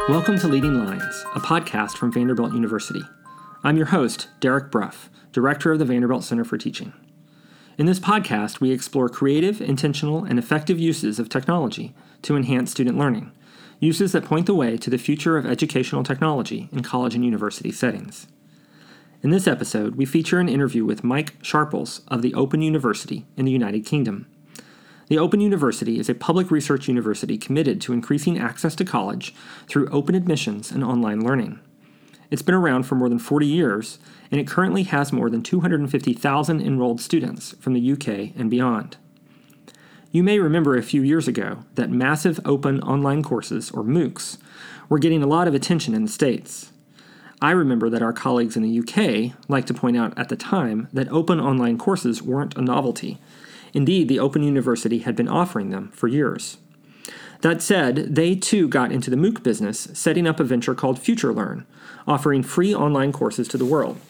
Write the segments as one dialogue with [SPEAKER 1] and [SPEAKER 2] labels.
[SPEAKER 1] Welcome to Leading Lines, a podcast from Vanderbilt University. I'm your host, Derek Bruff, Director of the Vanderbilt Center for Teaching. In this podcast, we explore creative, intentional, and effective uses of technology to enhance student learning, uses that point the way to the future of educational technology in college and university settings. In this episode, we feature an interview with Mike Sharples of the Open University in the United Kingdom. The Open University is a public research university committed to increasing access to college through open admissions and online learning. It's been around for more than 40 years, and it currently has more than 250,000 enrolled students from the UK and beyond. You may remember a few years ago that massive open online courses, or MOOCs, were getting a lot of attention in the States. I remember that our colleagues in the UK liked to point out at the time that open online courses weren't a novelty. Indeed, the Open University had been offering them for years. That said, they too got into the MOOC business, setting up a venture called FutureLearn, offering free online courses to the world.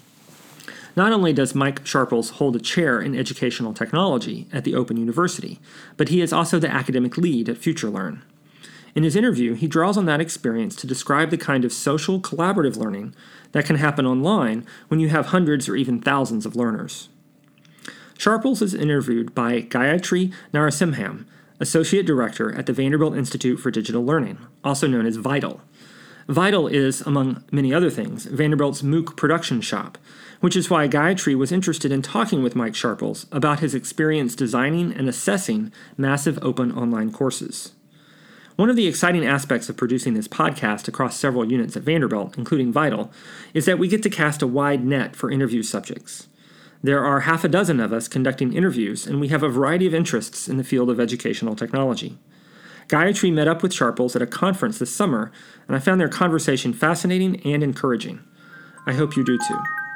[SPEAKER 1] Not only does Mike Sharples hold a chair in educational technology at the Open University, but he is also the academic lead at FutureLearn. In his interview, he draws on that experience to describe the kind of social collaborative learning that can happen online when you have hundreds or even thousands of learners. Sharples is interviewed by Gayatri Narasimham, Associate Director at the Vanderbilt Institute for Digital Learning, also known as VITAL. VITAL is, among many other things, Vanderbilt's MOOC production shop, which is why Gayatri was interested in talking with Mike Sharples about his experience designing and assessing massive open online courses. One of the exciting aspects of producing this podcast across several units at Vanderbilt, including VITAL, is that we get to cast a wide net for interview subjects. There are half a dozen of us conducting interviews, and we have a variety of interests in the field of educational technology. Gayatri met up with Sharples at a conference this summer, and I found their conversation fascinating and encouraging. I hope you do too.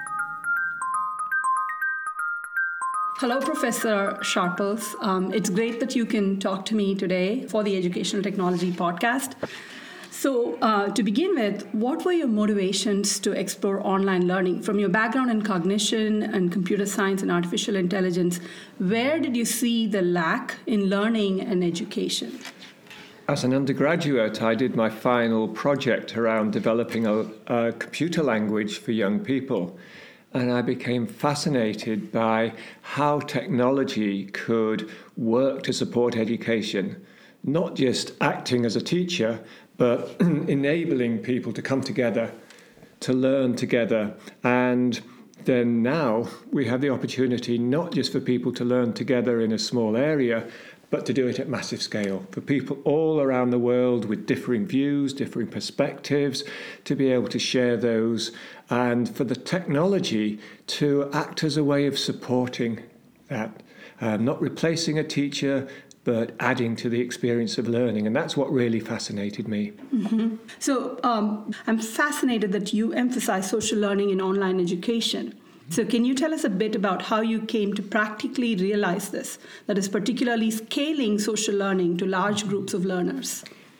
[SPEAKER 2] Hello, Professor Sharples. It's great that you can talk to me today for the Educational Technology Podcast. So to begin with, what were your motivations to explore online learning? From your background in cognition and computer science and artificial intelligence, where did you see the lack in learning and education?
[SPEAKER 3] As an undergraduate, I did my final project around developing a computer language for young people. And I became fascinated by how technology could work to support education, not just acting as a teacher, but enabling people to come together, to learn together. And then now we have the opportunity not just for people to learn together in a small area, but to do it at massive scale, for people all around the world with differing views, differing perspectives, to be able to share those, and for the technology to act as a way of supporting that, not replacing a teacher, but adding to the experience of learning. And that's what really fascinated me.
[SPEAKER 2] Mm-hmm. So I'm fascinated that you emphasize social learning in online education. So can you tell us a bit about how you came to practically realize this, that is particularly scaling social learning to large groups of learners?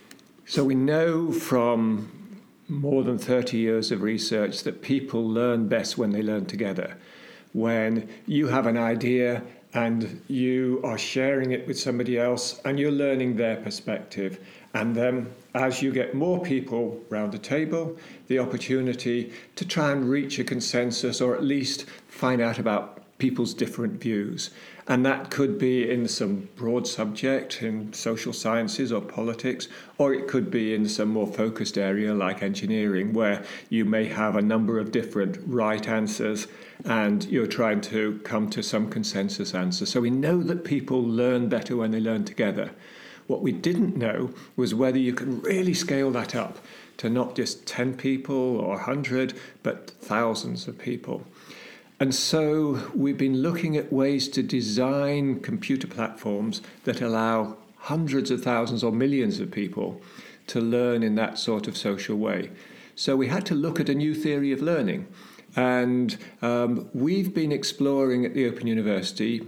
[SPEAKER 3] So we know from more than 30 years of research that people learn best when they learn together. When you have an idea and you are sharing it with somebody else and you're learning their perspective. And then as you get more people round the table, the opportunity to try and reach a consensus or at least find out about people's different views. And that could be in some broad subject in social sciences or politics, or it could be in some more focused area like engineering, where you may have a number of different right answers and you're trying to come to some consensus answer. So we know that people learn better when they learn together. What we didn't know was whether you can really scale that up to not just 10 people or 100, but thousands of people. And so we've been looking at ways to design computer platforms that allow hundreds of thousands or millions of people to learn in that sort of social way. So we had to look at a new theory of learning. And we've been exploring at the Open University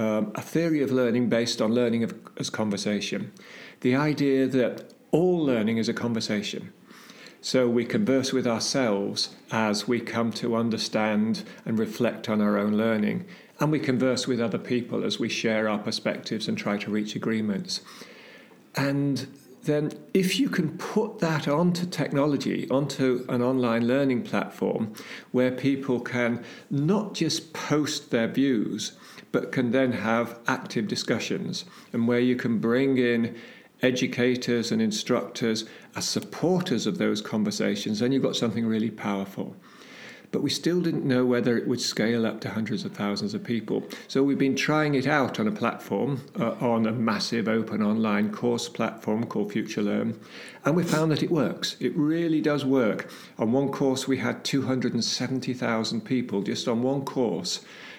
[SPEAKER 3] a theory of learning based on learning as conversation. The idea that all learning is a conversation. So we converse with ourselves as we come to understand and reflect on our own learning. And we converse with other people as we share our perspectives and try to reach agreements. And then if you can put that onto technology, onto an online learning platform where people can not just post their views, but can then have active discussions, and where you can bring in educators and instructors as supporters of those conversations, then you've got something really powerful. But we still didn't know whether it would scale up to hundreds of thousands of people. So we've been trying it out on a platform, on a massive open online course platform called FutureLearn, and we found that it works. It really does work. On one course, we had 270,000 people just on one course.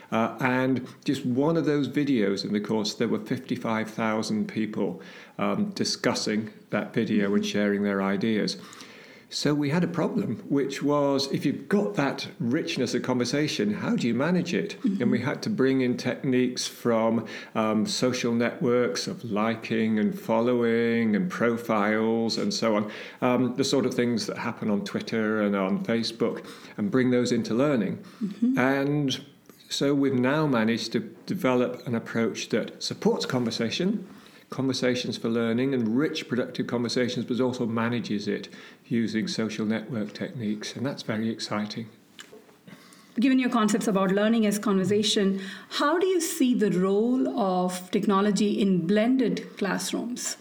[SPEAKER 3] And just one of those videos in the course, there were 55,000 people discussing that video and sharing their ideas. So we had a problem, which was if you've got that richness of conversation, how do you manage it? And we had to bring in techniques from social networks of liking and following and profiles and so on, the sort of things that happen on Twitter and on Facebook, and bring those into learning. And so we've now managed to develop an approach that supports conversations for learning, and rich, productive conversations, but also manages it using social network techniques, and that's very exciting.
[SPEAKER 2] Given your concepts about learning as conversation, how do you see the role of technology in blended classrooms?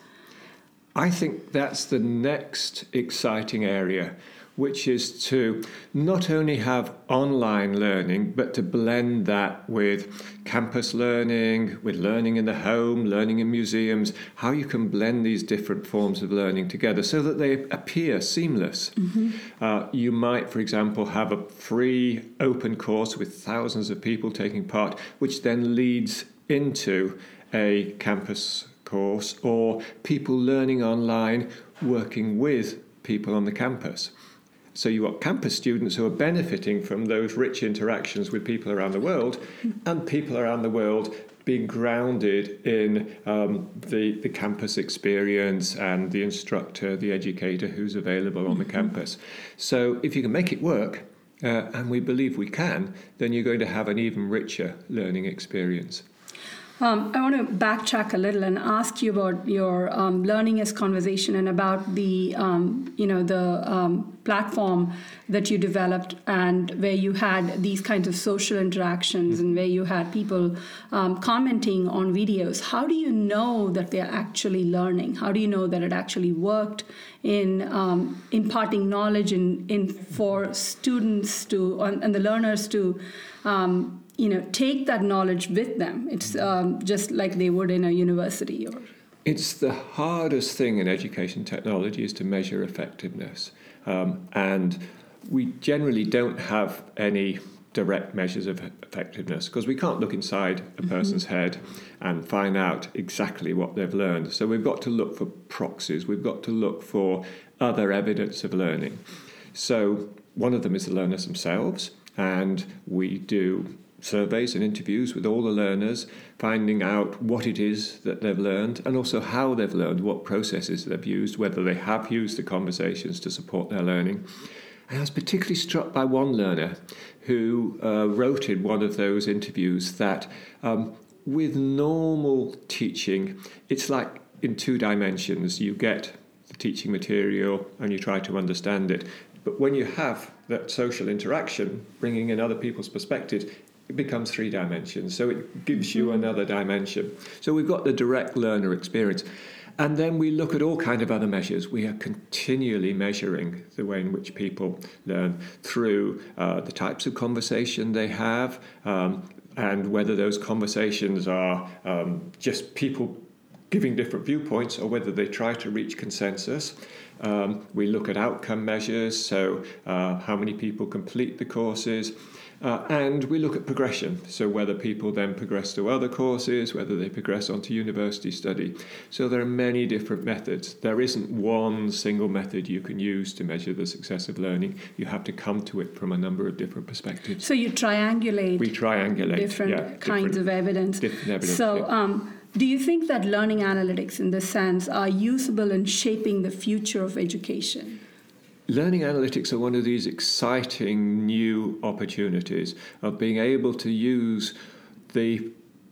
[SPEAKER 3] I think that's the next exciting area, which is to not only have online learning, but to blend that with campus learning, with learning in the home, learning in museums, how you can blend these different forms of learning together so that they appear seamless. You might, for example, have a free open course with thousands of people taking part, which then leads into a campus course, or people learning online, working with people on the campus. So you've got campus students who are benefiting from those rich interactions with people around the world, and people around the world being grounded in the campus experience and the instructor, the educator who's available on the campus. So if you can make it work, and we believe we can, then you're going to have an even richer learning experience.
[SPEAKER 2] I want to backtrack a little and ask you about your learning as conversation and about the platform that you developed, and where you had these kinds of social interactions and where you had people commenting on videos. How do you know that they're actually learning? How do you know that it actually worked in imparting knowledge in for students to and the learners to take that knowledge with them? It's just like they would in a university.
[SPEAKER 3] It's the hardest thing in education technology is to measure effectiveness. And we generally don't have any direct measures of effectiveness because we can't look inside a person's head and find out exactly what they've learned. So we've got to look for proxies. We've got to look for other evidence of learning. So one of them is the learners themselves, and we do surveys and interviews with all the learners, finding out what it is that they've learned and also how they've learned, what processes they've used, whether they have used the conversations to support their learning. And I was particularly struck by one learner who wrote in one of those interviews that with normal teaching, it's like in two dimensions. You get the teaching material and you try to understand it. But when you have that social interaction, bringing in other people's perspectives, it becomes 3 dimensions. So it gives you another dimension. So we've got the direct learner experience. And then we look at all kinds of other measures. We are continually measuring the way in which people learn through the types of conversation they have, and whether those conversations are just people giving different viewpoints or whether they try to reach consensus. We look at outcome measures, so how many people complete the courses. And we look at progression, so whether people then progress to other courses, whether they progress onto university study. So there are many different methods. There isn't one single method you can use to measure the success of learning. You have to come to it from a number of different perspectives.
[SPEAKER 2] So you triangulate.
[SPEAKER 3] We triangulate
[SPEAKER 2] different kinds of evidence.
[SPEAKER 3] Different evidence.
[SPEAKER 2] So do you think that learning analytics in this sense are usable in shaping the future of education?
[SPEAKER 3] Learning analytics are one of these exciting new opportunities of being able to use the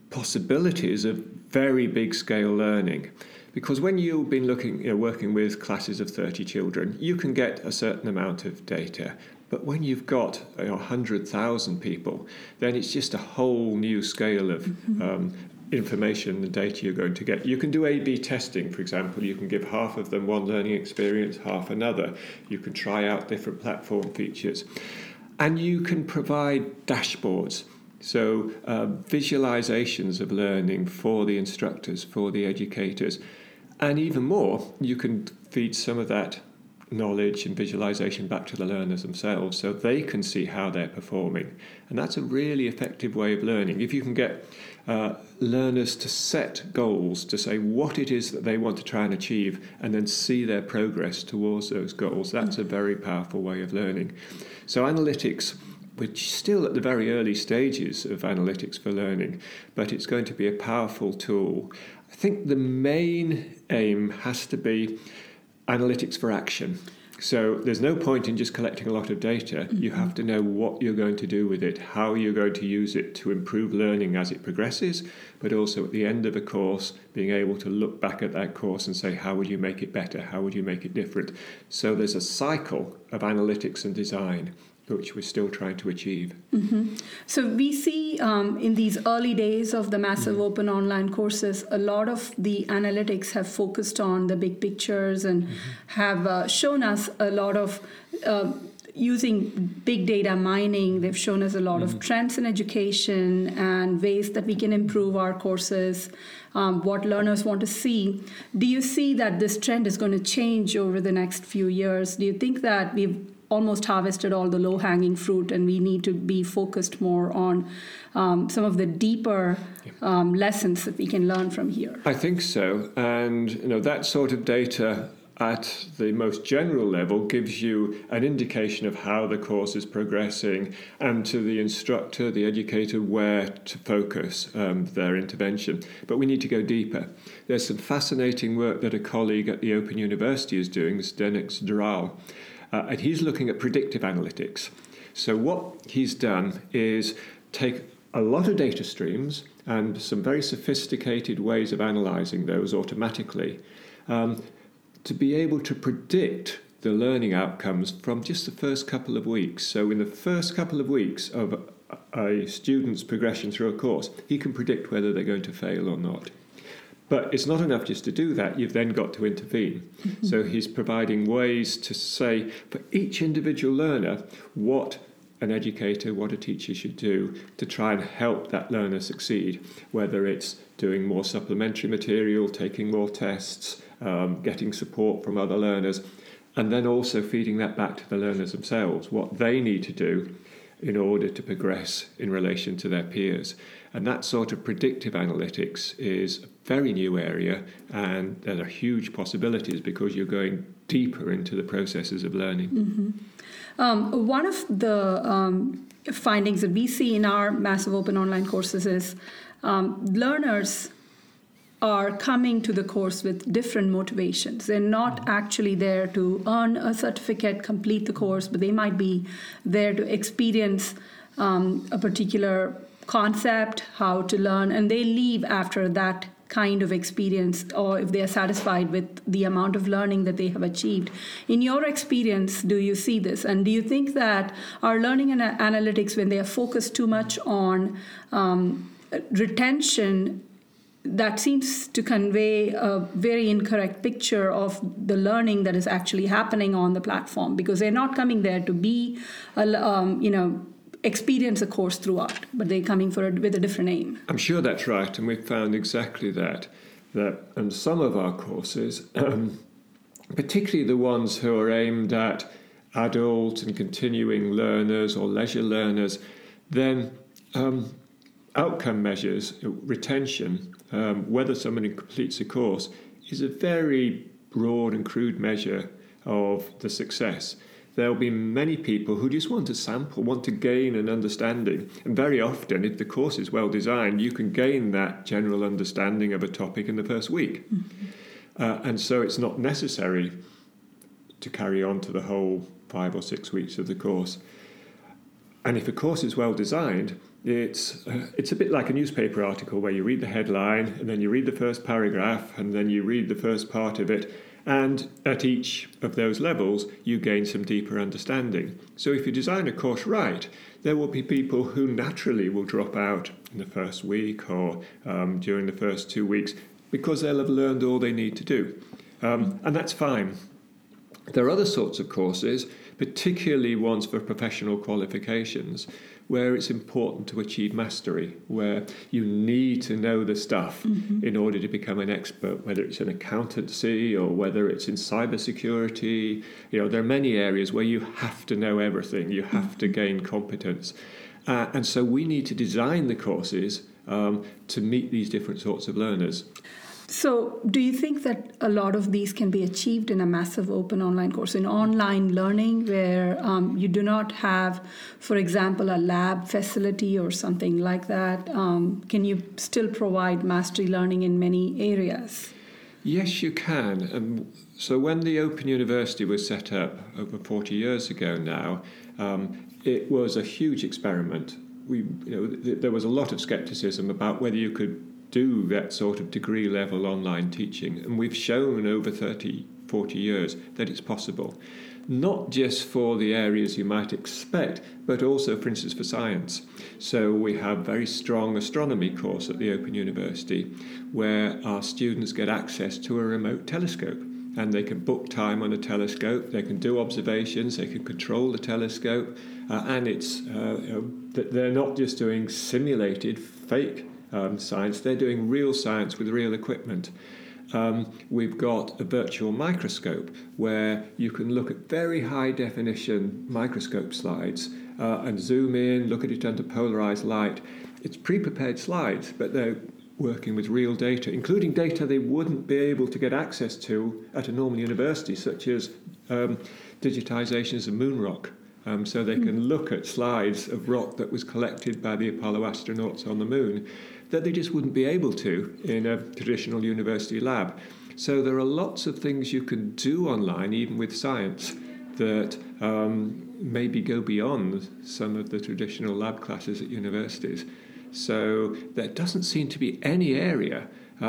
[SPEAKER 3] possibilities of very big scale learning. Because when you've been working with classes of 30 children, you can get a certain amount of data. But when you've got 100,000 people, then it's just a whole new scale of information and data you're going to get. You can do A/B testing, for example. You can give half of them one learning experience, half another. You can try out different platform features. And you can provide dashboards. So visualizations of learning for the instructors, for the educators. And even more, you can feed some of that knowledge and visualization back to the learners themselves so they can see how they're performing. And that's a really effective way of learning. If you can get learners to set goals, to say what it is that they want to try and achieve, and then see their progress towards those goals, that's a very powerful way of learning. So analytics, we're still at the very early stages of analytics for learning, but it's going to be a powerful tool. I think the main aim has to be analytics for action. So there's no point in just collecting a lot of data. You have to know what you're going to do with it, how you're going to use it to improve learning as it progresses, but also at the end of a course, being able to look back at that course and say, how would you make it better? How would you make it different? So there's a cycle of analytics and design which we're still trying to achieve.
[SPEAKER 2] So we see in these early days of the massive open online courses, a lot of the analytics have focused on the big pictures and have shown us a lot of using big data mining. They've shown us a lot of trends in education and ways that we can improve our courses, what learners want to see. Do you see that this trend is going to change over the next few years? Do you think that we've almost harvested all the low-hanging fruit and we need to be focused more on some of the deeper lessons that we can learn from here?
[SPEAKER 3] I think so. And that sort of data at the most general level gives you an indication of how the course is progressing and to the instructor, the educator, where to focus their intervention. But we need to go deeper. There's some fascinating work that a colleague at the Open University is doing, Zdeněk Zdral, and he's looking at predictive analytics. So what he's done is take a lot of data streams and some very sophisticated ways of analysing those automatically to be able to predict the learning outcomes from just the first couple of weeks. So in the first couple of weeks of a student's progression through a course, he can predict whether they're going to fail or not. But it's not enough just to do that. You've then got to intervene. So he's providing ways to say for each individual learner what an educator, what a teacher should do to try and help that learner succeed, whether it's doing more supplementary material, taking more tests, getting support from other learners, and then also feeding that back to the learners themselves, what they need to do in order to progress in relation to their peers. And that sort of predictive analytics is a very new area, and there are huge possibilities because you're going deeper into the processes of learning.
[SPEAKER 2] One of the findings that we see in our massive open online courses is learners are coming to the course with different motivations. They're not actually there to earn a certificate, complete the course, but they might be there to experience a particular concept, how to learn, and they leave after that kind of experience, or if they are satisfied with the amount of learning that they have achieved. In your experience, do you see this? And do you think that our learning and analytics, when they are focused too much on retention, that seems to convey a very incorrect picture of the learning that is actually happening on the platform, because they're not coming there to be, experience a course throughout, but they're coming with a different aim.
[SPEAKER 3] I'm sure that's right, and we've found exactly that in some of our courses, particularly the ones who are aimed at adult and continuing learners or leisure learners, then outcome measures, retention, whether somebody completes a course, is a very broad and crude measure of the success. There'll be many people who just want to sample, want to gain an understanding. And very often, if the course is well designed, you can gain that general understanding of a topic in the first week. And so it's not necessary to carry on to the whole 5 or 6 weeks of the course. And if a course is well designed, it's a bit like a newspaper article where you read the headline and then you read the first paragraph and then you read the first part of it. And at each of those levels, you gain some deeper understanding. So if you design a course right, there will be people who naturally will drop out in the first week or during the first 2 weeks because they'll have learned all they need to do. And that's fine. There are other sorts of courses, particularly ones for professional qualifications, where it's important to achieve mastery, where you need to know the stuff in order to become an expert, whether it's in accountancy or whether it's in cybersecurity. There are many areas where you have to know everything, you have to gain competence. And so we need to design the courses to meet these different sorts of learners.
[SPEAKER 2] So do you think that a lot of these can be achieved in a massive open online course, in online learning, where you do not have, for example, a lab facility or something like that? Can you still provide mastery learning in many areas?
[SPEAKER 3] Yes, you can. So when the Open University was set up over 40 years ago now, it was a huge experiment. There was a lot of skepticism about whether you could do that sort of degree level online teaching, and we've shown over 40 years that it's possible, not just for the areas you might expect, but also, for instance, for science. So we have a very strong astronomy course at the Open University where our students get access to a remote telescope, and they can book time on a telescope, they can do observations, they can control the telescope, and it's they're not just doing simulated fake science, they're doing real science with real equipment. We've got a virtual microscope where you can look at very high definition microscope slides and zoom in, look at it under polarized light. It's pre-prepared slides, but they're working with real data, including data they wouldn't be able to get access to at a normal university, such as digitizations of moon rock. So they can look at slides of rock that was collected by the Apollo astronauts on the moon that they just wouldn't be able to in a traditional university lab. So there are lots of things you can do online, even with science, that maybe go beyond some of the traditional lab classes at universities. So there doesn't seem to be any area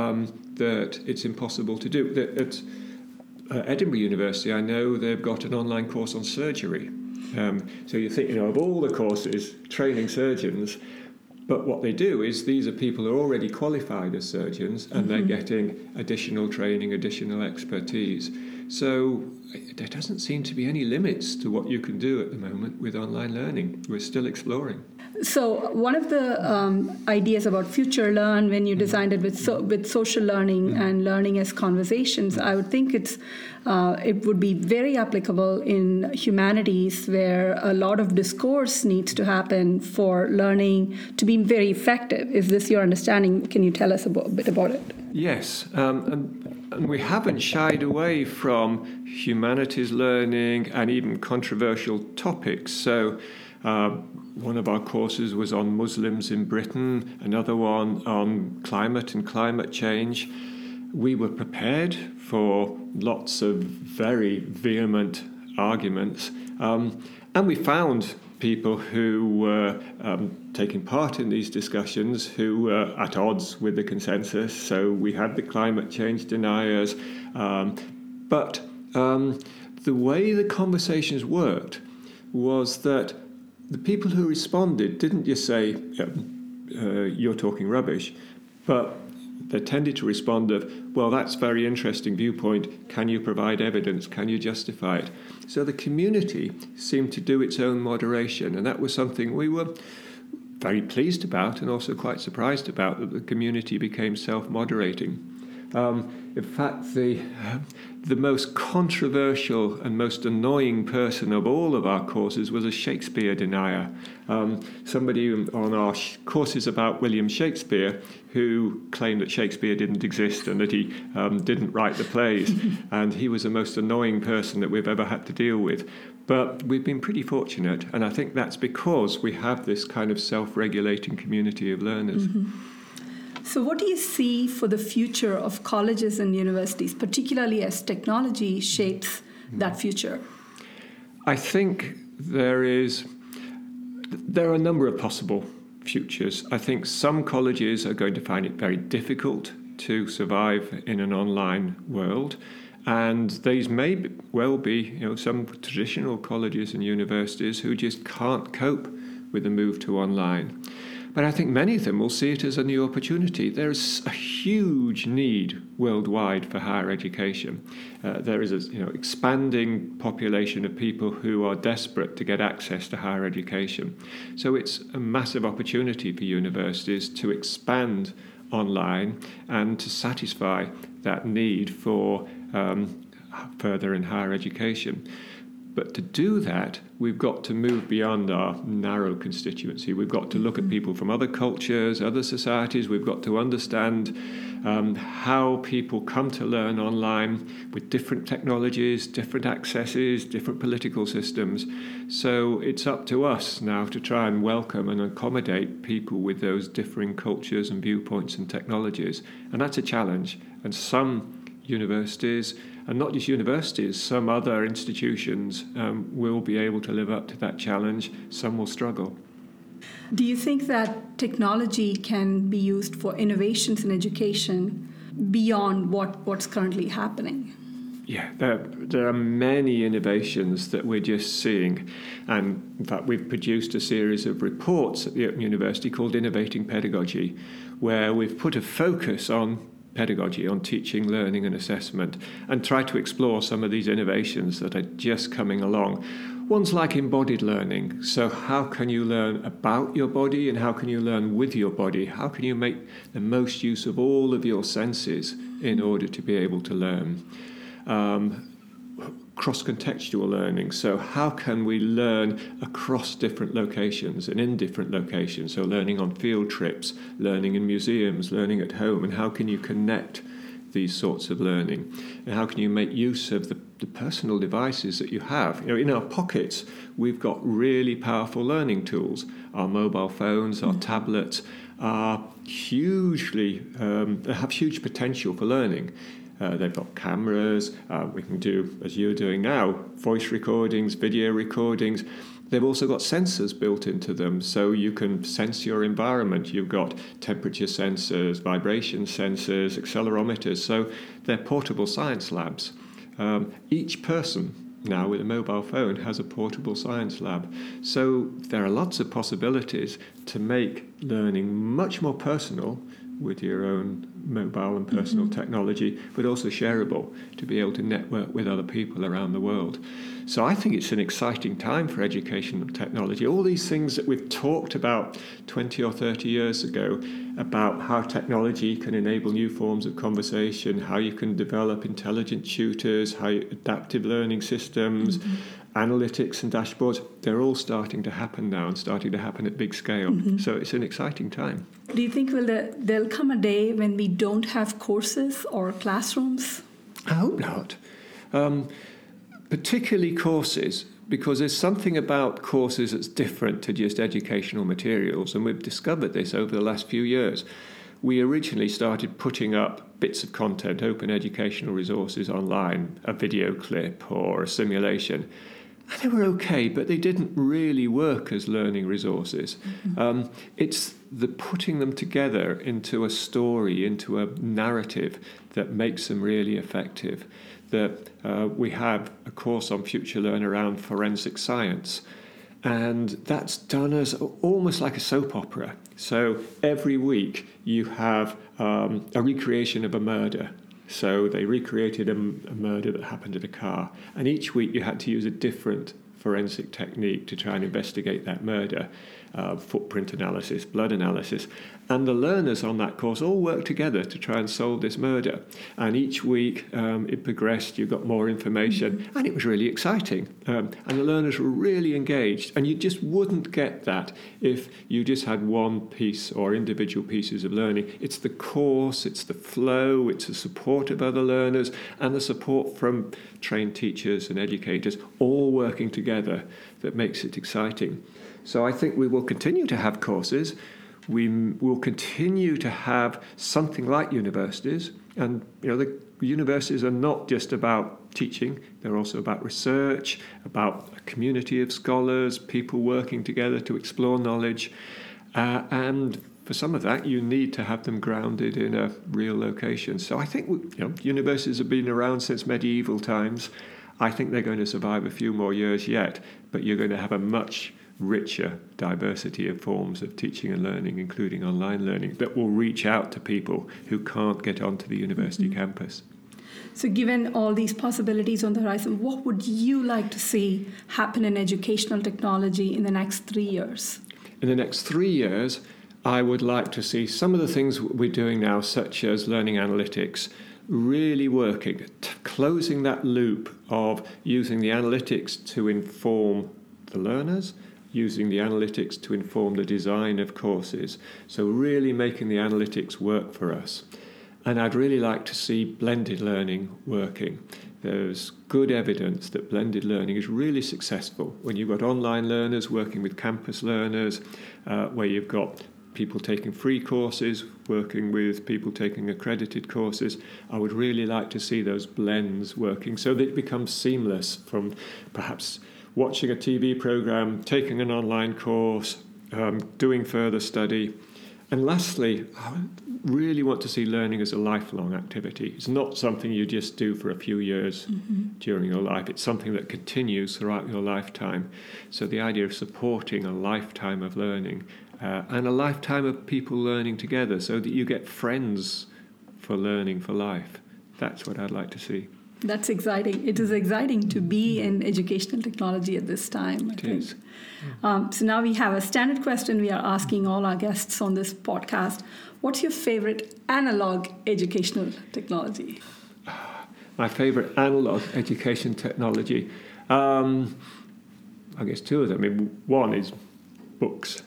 [SPEAKER 3] that it's impossible to do. At Edinburgh University, I know they've got an online course on surgery. So you think, of all the courses, training surgeons, but what they do is these are people who are already qualified as surgeons, and they're getting additional training, additional expertise. So there doesn't seem to be any limits to what you can do at the moment with online learning. We're still exploring.
[SPEAKER 2] So one of the ideas about Future Learn, when you designed it with social learning and learning as conversations, I would think it would be very applicable in humanities, where a lot of discourse needs to happen for learning to be very effective. Is this your understanding? Can you tell us a bit about it?
[SPEAKER 3] Yes, and we haven't shied away from humanities learning and even controversial topics. So one of our courses was on Muslims in Britain, another one on climate and climate change. We were prepared for lots of very vehement arguments, and we found people who were taking part in these discussions who were at odds with the consensus. So we had the climate change deniers, but the way the conversations worked was that the people who responded didn't just say, you're talking rubbish, but they tended to respond of, well, that's a very interesting viewpoint. Can you provide evidence? Can you justify it? So the community seemed to do its own moderation, and that was something we were very pleased about and also quite surprised about, that the community became self-moderating. In fact, the most controversial and most annoying person of all of our courses was a Shakespeare denier. Somebody on our courses about William Shakespeare who claimed that Shakespeare didn't exist and that he didn't write the plays. And he was the most annoying person that we've ever had to deal with. But we've been pretty fortunate, and I think that's because we have this kind of self-regulating community of learners.
[SPEAKER 2] So what do you see for the future of colleges and universities, particularly as technology shapes that future?
[SPEAKER 3] I think there is There are a number of possible futures. I think some colleges are going to find it very difficult to survive in an online world. And these may well be, some traditional colleges and universities who just can't cope with the move to online. But I think many of them will see it as a new opportunity. There's a huge need worldwide for higher education. There is an expanding population of people who are desperate to get access to higher education. So it's a massive opportunity for universities to expand online and to satisfy that need for further and higher education. But to do that, we've got to move beyond our narrow constituency. We've got to look at people from other cultures, other societies. We've got to understand how people come to learn online with different technologies, different accesses, different political systems. So it's up to us now to try and welcome and accommodate people with those differing cultures and viewpoints and technologies. And that's a challenge. And some universities, and not just universities, some other institutions will be able to live up to that challenge. Some will struggle.
[SPEAKER 2] Do you think that technology can be used for innovations in education beyond what's currently happening?
[SPEAKER 3] Yeah, there are many innovations that we're just seeing. And in fact, we've produced a series of reports at the Open University called Innovating Pedagogy, where we've put a focus on pedagogy, on teaching, learning and assessment, and try to explore some of these innovations that are just coming along. One's like embodied learning. So how can you learn about your body and how can you learn with your body? How can you make the most use of all of your senses in order to be able to learn? Cross-contextual learning. So how can we learn across different locations and in different locations? So learning on field trips, learning in museums, learning at home, and how can you connect these sorts of learning? And how can you make use of the personal devices that you have? In our pockets, we've got really powerful learning tools. Our mobile phones, our tablets are hugely, have huge potential for learning. They've got cameras. We can do, as you're doing now, voice recordings, video recordings. They've also got sensors built into them, so you can sense your environment. You've got temperature sensors, vibration sensors, accelerometers. So they're portable science labs. Each person now with a mobile phone has a portable science lab. So there are lots of possibilities to make learning much more personal with your own mobile and personal technology, but also shareable to be able to network with other people around the world. So I think it's an exciting time for education and technology. All these things that we've talked about 20 or 30 years ago about how technology can enable new forms of conversation, how you can develop intelligent tutors, how adaptive learning systems, analytics and dashboards, they're all starting to happen now and starting to happen at big scale. So it's an exciting time.
[SPEAKER 2] Do you think there'll come a day when we don't have courses or classrooms?
[SPEAKER 3] I hope not. Particularly courses, because there's something about courses that's different to just educational materials, and we've discovered this over the last few years. We originally started putting up bits of content, open educational resources online, a video clip or a simulation. And they were okay, but they didn't really work as learning resources. It's the putting them together into a story, into a narrative that makes them really effective. We have a course on Future Learn around forensic science, and that's done as almost like a soap opera. So every week you have a recreation of a murder. So they recreated a murder that happened in a car, and each week you had to use a different forensic technique to try and investigate that murder, footprint analysis, blood analysis. And the learners on that course all worked together to try and solve this murder. And each week it progressed, you got more information, and it was really exciting. And the learners were really engaged. And you just wouldn't get that if you just had one piece or individual pieces of learning. It's the course, it's the flow, it's the support of other learners, and the support from trained teachers and educators all working together that makes it exciting. So I think we will continue to have courses. We will continue to have something like universities. And, the universities are not just about teaching. They're also about research, about a community of scholars, people working together to explore knowledge. And for some of that, you need to have them grounded in a real location. So I think universities have been around since medieval times. I think they're going to survive a few more years yet, but you're going to have a much richer diversity of forms of teaching and learning, including online learning, that will reach out to people who can't get onto the university campus.
[SPEAKER 2] So given all these possibilities on the horizon, what would you like to see happen in educational technology in the next 3 years?
[SPEAKER 3] In the next 3 years, I would like to see some of the things we're doing now, such as learning analytics, really working, closing that loop of using the analytics to inform the learners, using the analytics to inform the design of courses. So really making the analytics work for us. And I'd really like to see blended learning working. There's good evidence that blended learning is really successful when you've got online learners working with campus learners, where you've got people taking free courses, working with people taking accredited courses. I would really like to see those blends working so that it becomes seamless from perhaps watching a TV program, taking an online course, doing further study. And lastly, I really want to see learning as a lifelong activity. It's not something you just do for a few years during your life. It's something that continues throughout your lifetime. So the idea of supporting a lifetime of learning and a lifetime of people learning together so that you get friends for learning for life. That's what I'd like to see.
[SPEAKER 2] That's exciting. It is exciting to be in educational technology at this time, I think.
[SPEAKER 3] Is.
[SPEAKER 2] So now we have a standard question we are asking all our guests on this podcast. What's your favorite analog educational technology?
[SPEAKER 3] My favorite analog education technology? I guess two of them. I mean, one is books.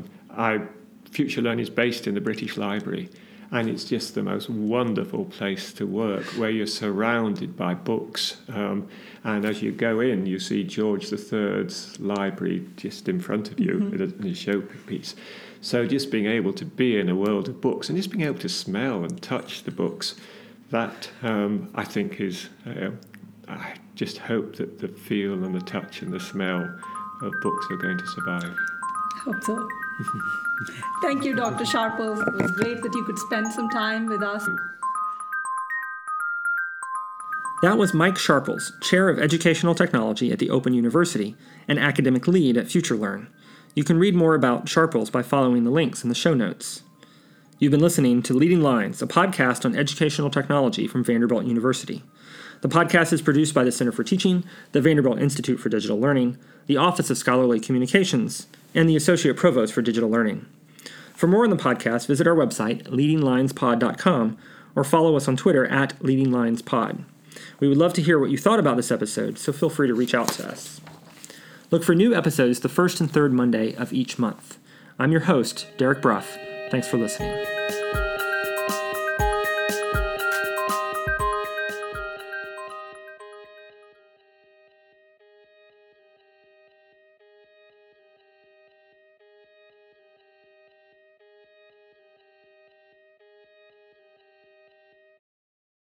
[SPEAKER 3] Future Learn is based in the British Library. And it's just the most wonderful place to work, where you're surrounded by books. And as you go in, you see George III's library just in front of you in a showpiece. So just being able to be in a world of books and just being able to smell and touch the books, that I think is, I just hope that the feel and the touch and the smell of books are going to survive.
[SPEAKER 2] I hope so. Thank you, Dr. Sharples. It was great that you could spend some time with us.
[SPEAKER 1] That was Mike Sharples, Chair of Educational Technology at the Open University and Academic Lead at FutureLearn. You can read more about Sharples by following the links in the show notes. You've been listening to Leading Lines, a podcast on educational technology from Vanderbilt University. The podcast is produced by the Center for Teaching, the Vanderbilt Institute for Digital Learning, the Office of Scholarly Communications, and the Associate Provost for Digital Learning. For more on the podcast, visit our website, leadinglinespod.com, or follow us on Twitter at leadinglinespod. We would love to hear what you thought about this episode, so feel free to reach out to us. Look for new episodes the first and third Monday of each month. I'm your host, Derek Bruff. Thanks for listening.